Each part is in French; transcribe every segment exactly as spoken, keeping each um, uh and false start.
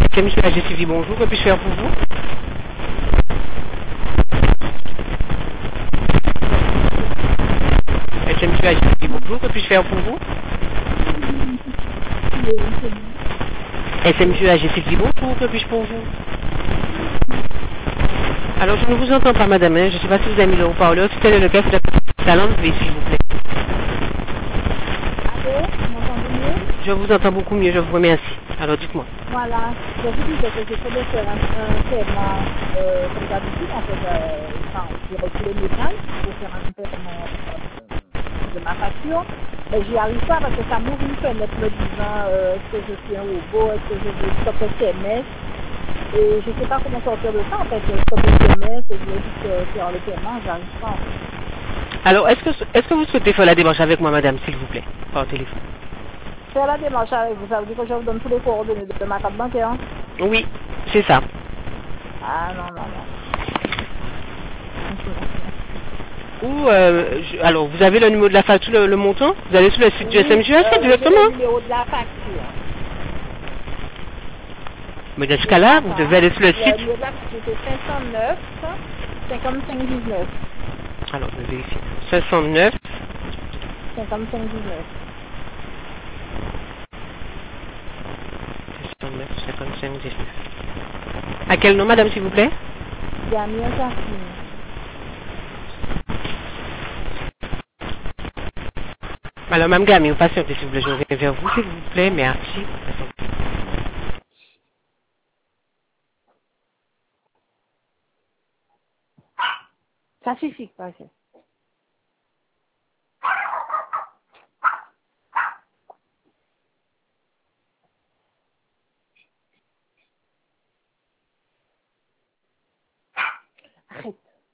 C'est monsieur A G T V, bonjour, que puis-je faire pour vous? C'est monsieur A G T V, bonjour, que puis-je faire pour vous? C'est monsieur A G T V, bonjour, que puis-je pour vous? Alors, je ne vous entends pas, madame, hein. Je ne sais pas si vous avez mis le haut-parleur. Si tel est le cas, vous avez la langue, s'il vous plaît. Allô, vous m'entendez mieux? Je vous entends beaucoup mieux, je vous remercie. Alors, dites-moi. Voilà, je vous disais que j'ai fait de faire un, un paiement, euh, comme d'habitude, en fait, euh, enfin, j'ai reçu le message pour faire un paiement euh, de ma facture, mais j'y arrive pas parce que ça m'ouvre une fenêtre me disant euh, est-ce que je suis un robot, est-ce que je veux stop S M S, et je sais pas comment sortir de ça, en fait, stop S M S, et je veux juste euh, faire le paiement, j'arrive pas. Alors, est-ce que, est-ce que vous souhaitez faire la démarche avec moi, madame, s'il vous plaît, par téléphone? Faire la démarche avec vous, ça veut dire que je vous donne tous les coordonnées de ma carte bancaire? Oui, c'est ça. Ah non, non, non. Ou, euh, je- alors, vous avez le numéro de la facture, le, le montant? Vous allez sur le site du S M J S euh, directement? le numéro de la facture. Mais dans ce cas-là, vous devez aller sur le Le site. numéro de la facture, c'est cinq cent neuf, cinquante-cinq dix-neuf. Alors, je vais vérifier. cinq cent neuf. cinquante-cinq dix-neuf. cinq cent neuf, cinquante-cinq, dix-neuf. À quel nom, madame, s'il vous plaît? Damien Cassine. Alors, Mme Gami, patientez, s'il vous plaît, je reviens vers vous, s'il vous plaît, merci. Ça suffit, pas ça. Arrête.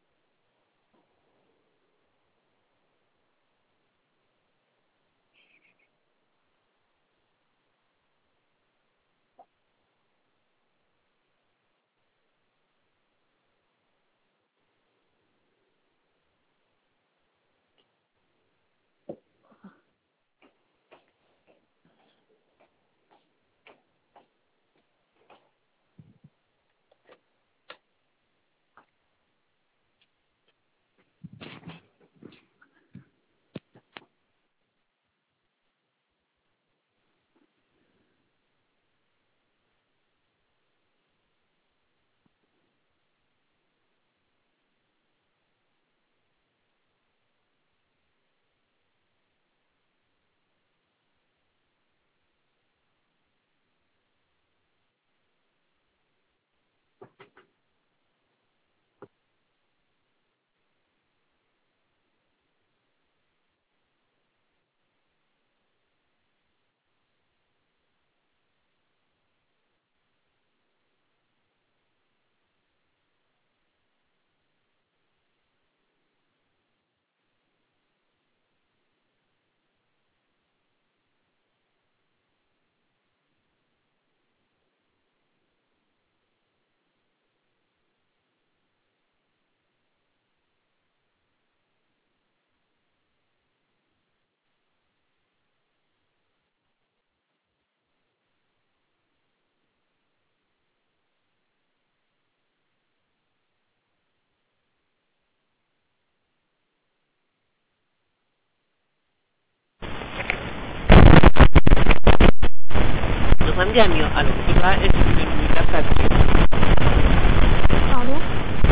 Mme Gami, alors, il faudra être le numéro de la facture. Pardon?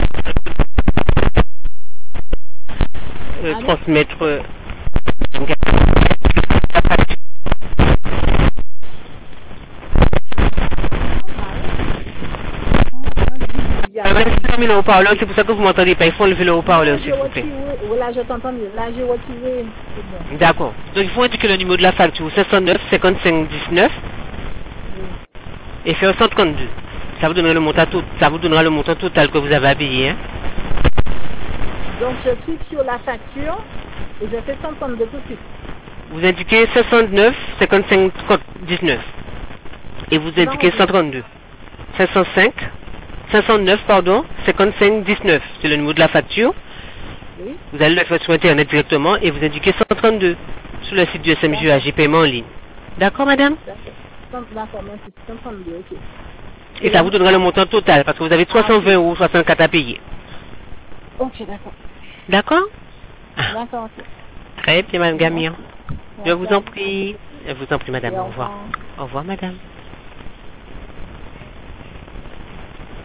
Euh, Allô? transmettre, euh, Madame, le haut-parleur, c'est pour ça que vous m'entendez pas. Il faut enlever le haut-parleur, J'ai s'il vous plaît. retiré. Voilà, je t'entends mieux. Là, j'ai retiré. C'est bon. D'accord. Donc, il faut indiquer le numéro de la facture, cinq cent neuf, cinquante-cinq, dix-neuf, Oui. et faire cent trente-deux. Ça vous donnera le montant tout, ça vous donnera le montant total que vous avez à payer, hein. Donc, je clique sur la facture et je fais cent trente-deux tout de suite. Vous indiquez soixante-neuf, cinquante-cinq, dix-neuf. Et vous indiquez Non, cent trente-deux. cinq cent cinq, cinq cent neuf, pardon, cinquante-cinq, dix-neuf. C'est le numéro de la facture. Oui. Vous allez le faire sur Internet directement et vous indiquez cent trente-deux sur le site du S M J A G paiement en ligne. D'accord, madame? D'accord. D'accord, merci. cent trente-deux, ok. Et ça vous donnera le montant total, parce que vous avez trois cent vingt ou soixante-quatre à payer. Ok, d'accord. D'accord? D'accord, ok. Très bien, Madame Gamir. Je Merci vous à en prie. Je vous en prie, Madame. Et Au au revoir. revoir. Au revoir, Madame.